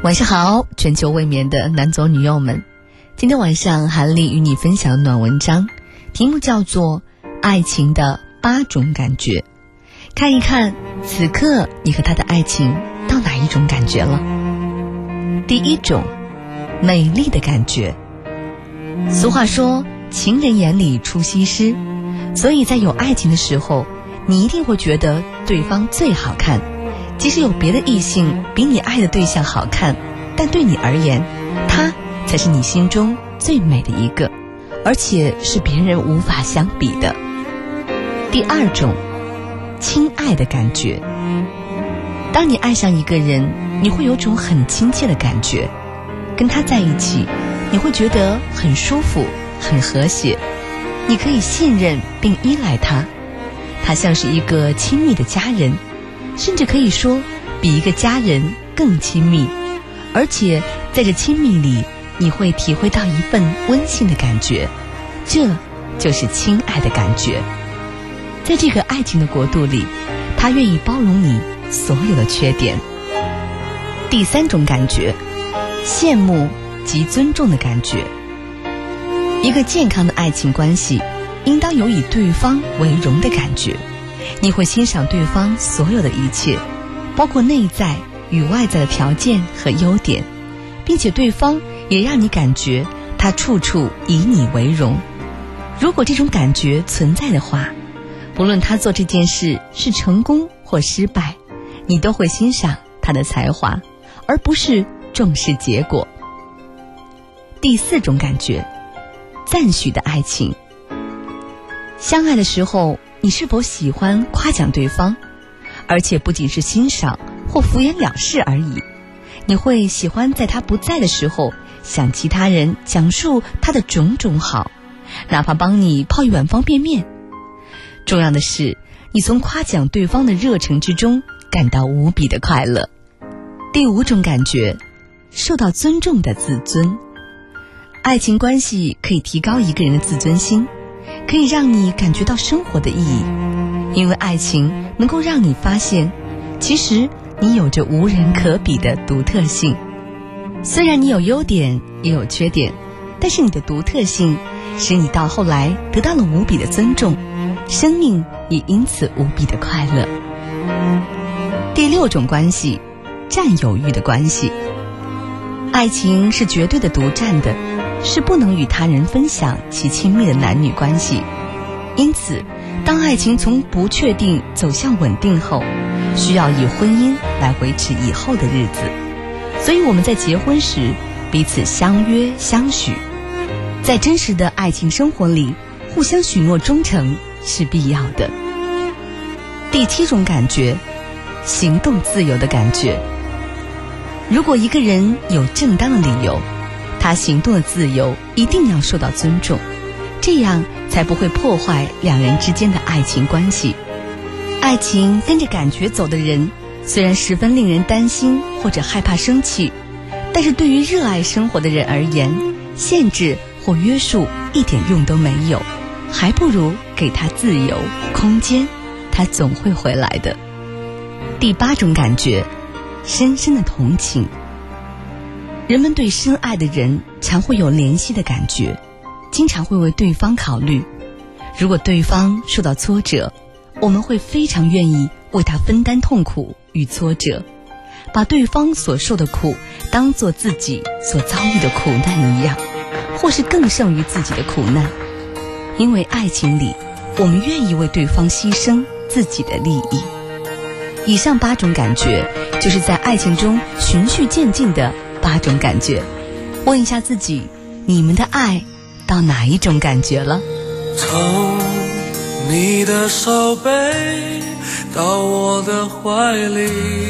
晚上好，全球未眠的男左女右们，今天晚上韩丽与你分享的暖文章，题目叫做爱情的8种感觉。看一看此刻你和他的爱情到哪一种感觉了。第1种，美丽的感觉。俗话说情人眼里出西施，所以在有爱情的时候，你一定会觉得对方最好看。即使有别的异性比你爱的对象好看，但对你而言，他才是你心中最美的一个，而且是别人无法相比的。第2种，亲爱的感觉。当你爱上一个人，你会有种很亲切的感觉，跟他在一起，你会觉得很舒服，很和谐，你可以信任并依赖他，他像是一个亲密的家人，甚至可以说比一个家人更亲密，而且在这亲密里，你会体会到一份温馨的感觉，这就是亲爱的感觉。在这个爱情的国度里，他愿意包容你所有的缺点。第3种感觉，羡慕及尊重的感觉。一个健康的爱情关系应当有以对方为荣的感觉，你会欣赏对方所有的一切，包括内在与外在的条件和优点，并且对方也让你感觉他处处以你为荣。如果这种感觉存在的话，不论他做这件事是成功或失败，你都会欣赏他的才华，而不是重视结果。第4种感觉，赞许的爱情。相爱的时候，你是否喜欢夸奖对方？而且不仅是欣赏或敷衍了事而已，你会喜欢在他不在的时候向其他人讲述他的种种好，哪怕帮你泡一碗方便面。重要的是，你从夸奖对方的热忱之中感到无比的快乐。第5种感觉，受到尊重的自尊。爱情关系可以提高一个人的自尊心，可以让你感觉到生活的意义，因为爱情能够让你发现，其实你有着无人可比的独特性。虽然你有优点也有缺点，但是你的独特性使你到后来得到了无比的尊重，生命也因此无比的快乐。第6种关系，占有欲的关系。爱情是绝对的独占的，是不能与他人分享其亲密的男女关系。因此，当爱情从不确定走向稳定后，需要以婚姻来维持以后的日子。所以我们在结婚时彼此相约相许。在真实的爱情生活里，互相许诺忠诚是必要的。第7种感觉，行动自由的感觉。如果一个人有正当的理由，他行动的自由一定要受到尊重，这样才不会破坏2人之间的爱情关系。爱情跟着感觉走的人，虽然十分令人担心或者害怕生气，但是对于热爱生活的人而言，限制或约束一点用都没有，还不如给他自由空间，他总会回来的。第8种感觉，深深的同情。人们对深爱的人常会有怜惜的感觉，经常会为对方考虑。如果对方受到挫折，我们会非常愿意为他分担痛苦与挫折，把对方所受的苦当作自己所遭遇的苦难一样，或是更胜于自己的苦难。因为爱情里，我们愿意为对方牺牲自己的利益。以上8种感觉，就是在爱情中循序渐进的8种感觉。问一下自己，你们的爱到哪一种感觉了？ 从你的手背到我的怀里，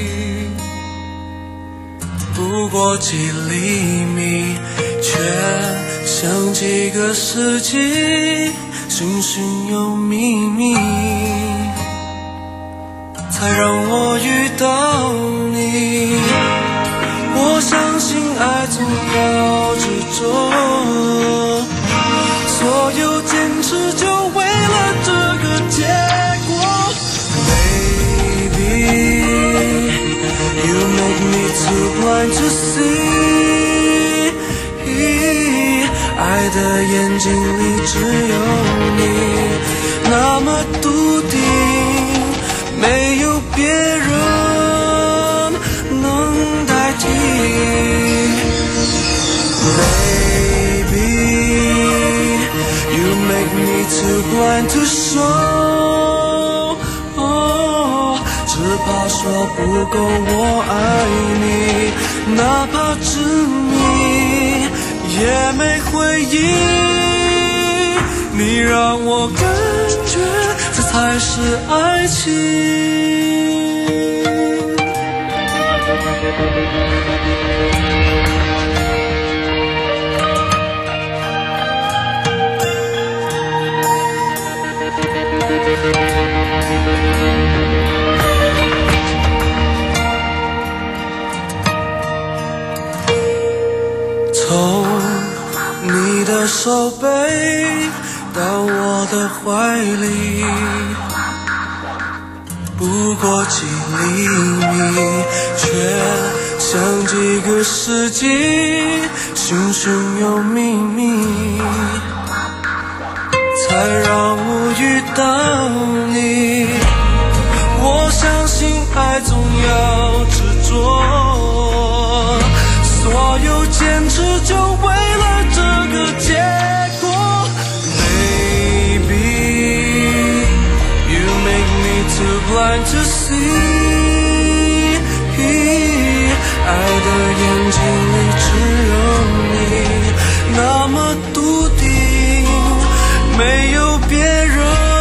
不过几厘米，却像几个世纪，寻寻有秘密，才让我遇到你。我相信爱总要执着，所有坚持就为了这个结果。Baby, you make me too blind to see， 爱的眼睛里只有你，那么笃定，没有别人能代替。Baby, you make me too blind to show， 只怕说不够我爱你，哪怕执迷也没回应，你让我感觉这才是爱情。从你的手背到我的怀里，不过几厘米，却像几个世纪，熊熊有秘密，才让我遇到你。我相信爱总要执着，所有坚持就为了这个结果。 Baby, you make me too blind to see， 爱的眼睛里只有你，那么笃定，没有别人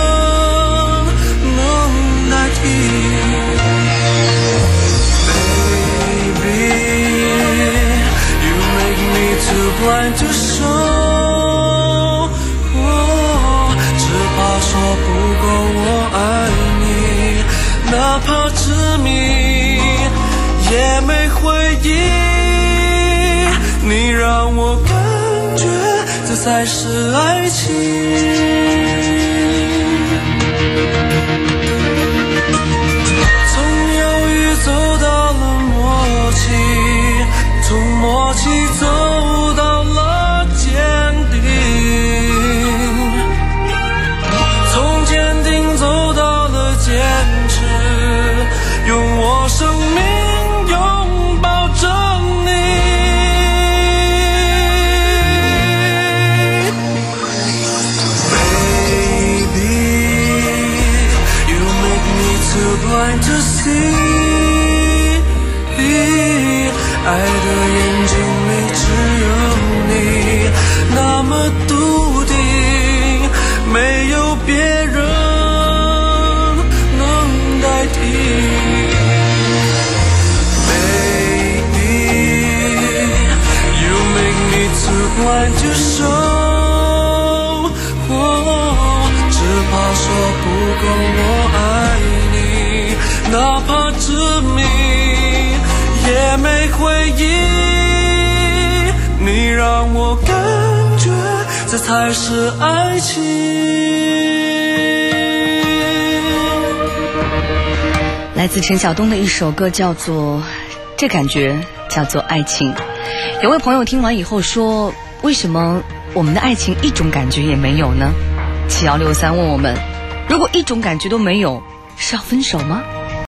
能代替。Too blind to show， 只怕说不够我爱你，哪怕执迷也没回应，你让我感觉这才是爱情。从犹豫走到了默契，从默契走到了坚定，从坚定走到了坚持，用我生命拥抱着你。Baby, you make me too blind to see， 爱的眼睛里只有你，那么笃定，没有别人能代替。Baby, you make me too blind to show， 只怕说不够我爱你，哪怕执迷也没回应，你让我感觉这才是爱情。 来自陈晓东的一首歌叫做《这感觉叫做爱情》。有位朋友听完以后说，为什么我们的爱情一种感觉也没有呢？7163问我们，如果一种感觉都没有，是要分手吗？